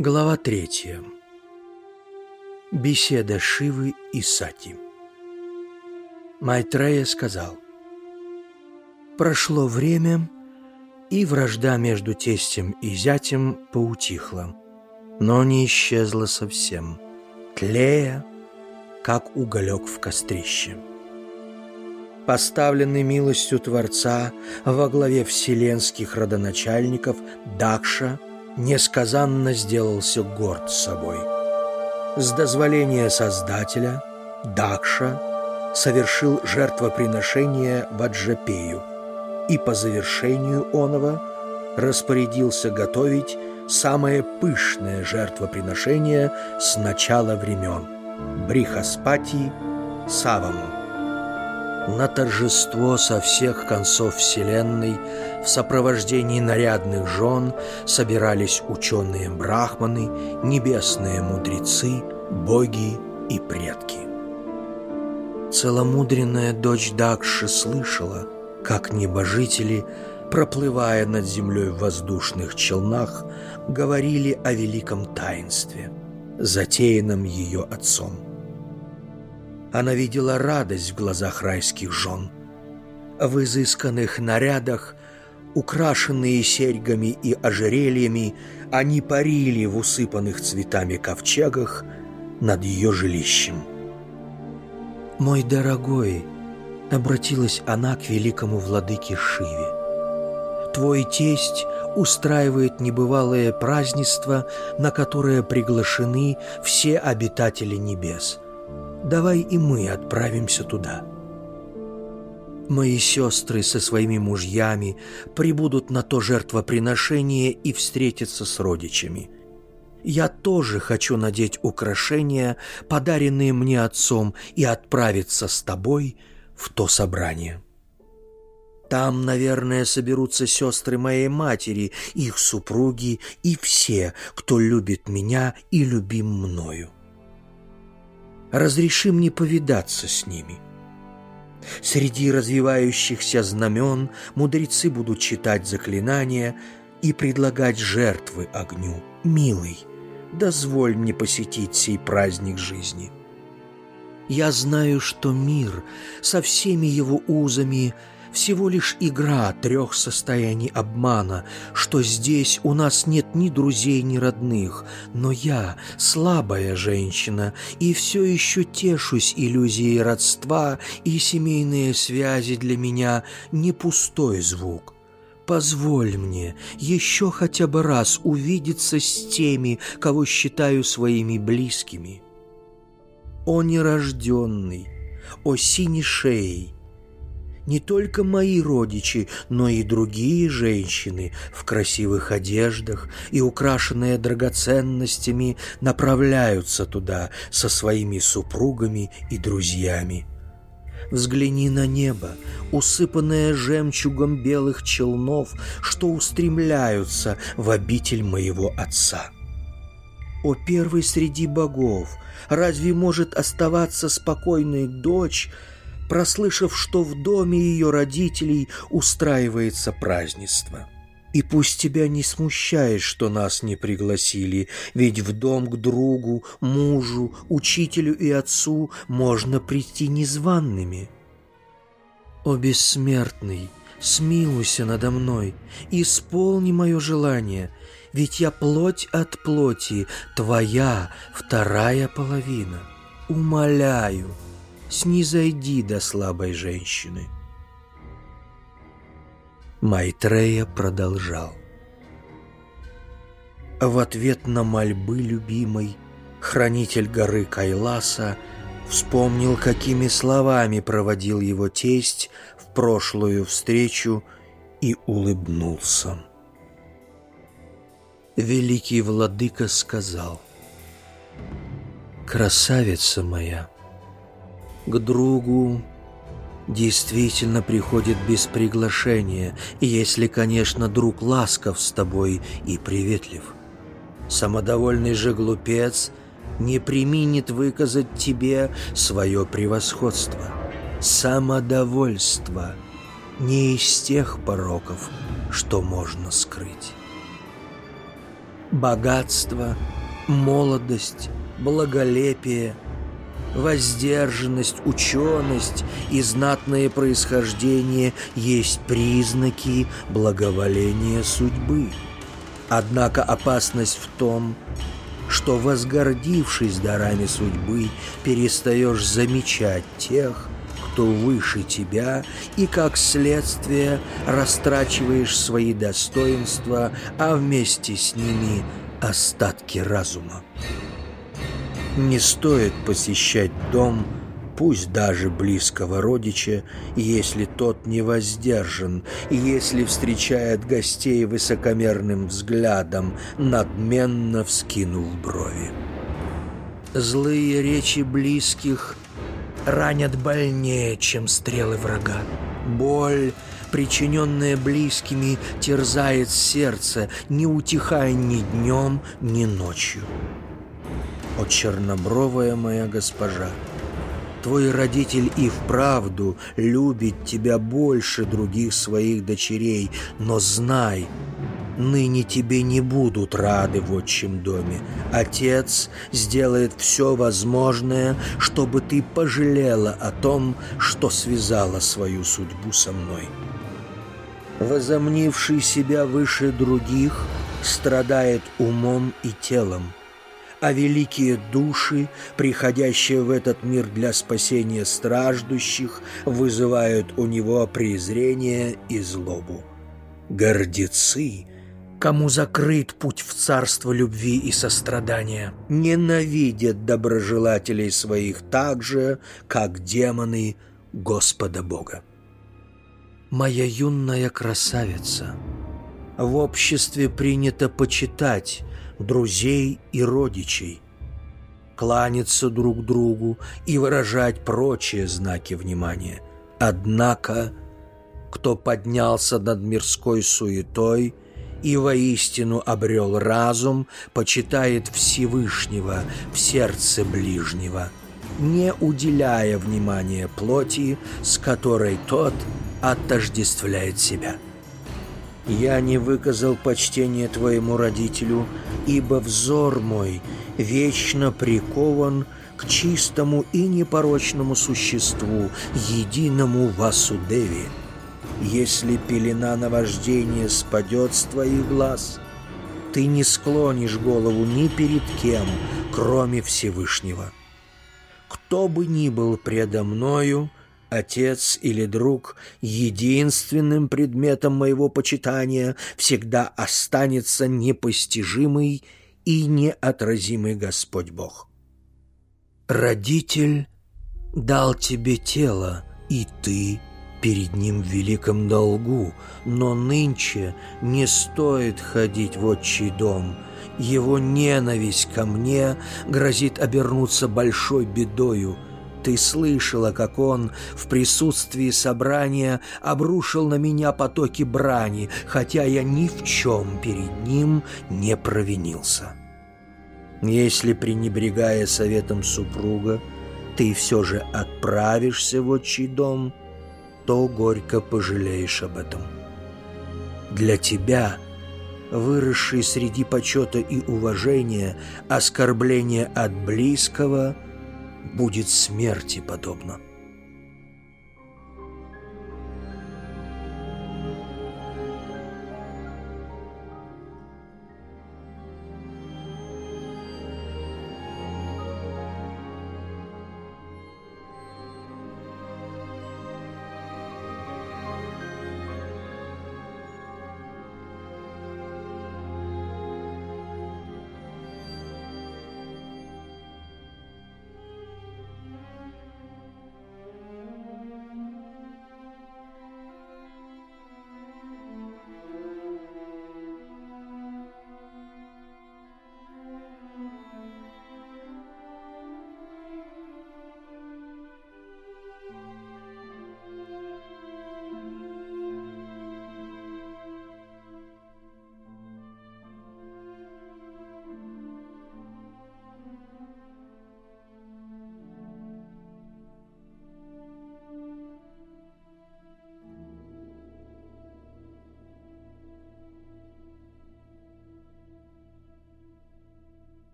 Глава 3. Беседа Шивы и Сати. Майтрея сказал: прошло время, и вражда между тестем и зятем поутихла, но не исчезла совсем, тлея, как уголек в кострище. Поставленный милостью Творца во главе вселенских родоначальников, Дакша несказанно сделался горд собой. С дозволения Создателя Дакша совершил жертвоприношение Ваджапею и по завершению оного распорядился готовить самое пышное жертвоприношение с начала времен – Брихаспати Саваму. На торжество со всех концов вселенной в сопровождении нарядных жен собирались ученые-брахманы, небесные мудрецы, боги и предки. Целомудренная дочь Дакши слышала, как небожители, проплывая над землей в воздушных челнах, говорили о великом таинстве, затеянном ее отцом. Она видела радость в глазах райских жен. В изысканных нарядах, украшенные серьгами и ожерельями, они парили в усыпанных цветами ковчегах над ее жилищем. «Мой дорогой», — обратилась она к великому владыке Шиве, «твой тесть устраивает небывалое празднество, на которое приглашены все обитатели небес. Давай и мы отправимся туда. Мои сестры со своими мужьями прибудут на то жертвоприношение и встретятся с родичами. Я тоже хочу надеть украшения, подаренные мне отцом, и отправиться с тобой в то собрание. Там, наверное, соберутся сестры моей матери, их супруги и все, кто любит меня и любим мною. Разреши мне повидаться с ними. Среди развивающихся знамен мудрецы будут читать заклинания и предлагать жертвы огню. Милый, дозволь мне посетить сей праздник жизни. Я знаю, что мир со всеми его узами всего лишь игра трех состояний обмана, что здесь у нас нет ни друзей, ни родных, но я слабая женщина и все еще тешусь иллюзией родства, и семейные связи для меня не пустой звук. Позволь мне еще хотя бы раз увидеться с теми, кого считаю своими близкими. О нерожденный, о синешей! Не только мои родичи, но и другие женщины в красивых одеждах и украшенные драгоценностями направляются туда со своими супругами и друзьями. Взгляни на небо, усыпанное жемчугом белых челнов, что устремляются в обитель моего отца. О первый среди богов, разве может оставаться спокойной дочь, прослышав, что в доме ее родителей устраивается празднество? И пусть тебя не смущает, что нас не пригласили, ведь в дом к другу, мужу, учителю и отцу можно прийти незваными. О бессмертный, смилуйся надо мной, исполни мое желание, ведь я плоть от плоти, твоя вторая половина. Умоляю, снизойди до слабой женщины. Майтрея продолжал. В ответ на мольбы любимой хранитель горы Кайласа вспомнил, какими словами проводил его тесть в прошлую встречу, и улыбнулся. Великий владыка сказал: «Красавица моя, к другу действительно приходит без приглашения, если, конечно, друг ласков с тобой и приветлив. Самодовольный же глупец не преминет выказать тебе свое превосходство. Самодовольство не из тех пороков, что можно скрыть». Богатство, молодость, благолепие, воздержанность, ученость и знатное происхождение есть признаки благоволения судьбы. Однако опасность в том, что, возгордившись дарами судьбы, перестаешь замечать тех, кто выше тебя, и, как следствие, растрачиваешь свои достоинства, а вместе с ними остатки разума. Не стоит посещать дом, пусть даже близкого родича, если тот не воздержан, и если встречает гостей высокомерным взглядом, надменно вскинув брови. Злые речи близких ранят больнее, чем стрелы врага. Боль, причиненная близкими, терзает сердце, не утихая ни днем, ни ночью. О, чернобровая моя госпожа, твой родитель и вправду любит тебя больше других своих дочерей, но знай, ныне тебе не будут рады в отчим доме. Отец сделает все возможное, чтобы ты пожалела о том, что связала свою судьбу со мной. Возомнивший себя выше других страдает умом и телом, а великие души, приходящие в этот мир для спасения страждущих, вызывают у него презрение и злобу. Гордецы, кому закрыт путь в царство любви и сострадания, ненавидят доброжелателей своих так же, как демоны Господа Бога. Моя юная красавица, в обществе принято почитать друзей и родичей, кланяться друг другу и выражать прочие знаки внимания. Однако, кто поднялся над мирской суетой и воистину обрел разум, почитает Всевышнего в сердце ближнего, не уделяя внимания плоти, с которой тот отождествляет себя. Я не выказал почтения твоему родителю, ибо взор мой вечно прикован к чистому и непорочному существу, единому Васудеве. Если пелена наваждения спадет с твоих глаз, ты не склонишь голову ни перед кем, кроме Всевышнего. Кто бы ни был предо мною, отец или друг, единственным предметом моего почитания всегда останется непостижимый и неотразимый Господь Бог. Родитель дал тебе тело, и ты перед ним в великом долгу, но нынче не стоит ходить в отчий дом. Его ненависть ко мне грозит обернуться большой бедою. Ты слышала, как он в присутствии собрания обрушил на меня потоки брани, хотя я ни в чем перед ним не провинился. Если, пренебрегая советом супруга, ты все же отправишься в отчий дом, то горько пожалеешь об этом. Для тебя, выросший среди почета и уважения, оскорбление от близкого будет смерти подобно.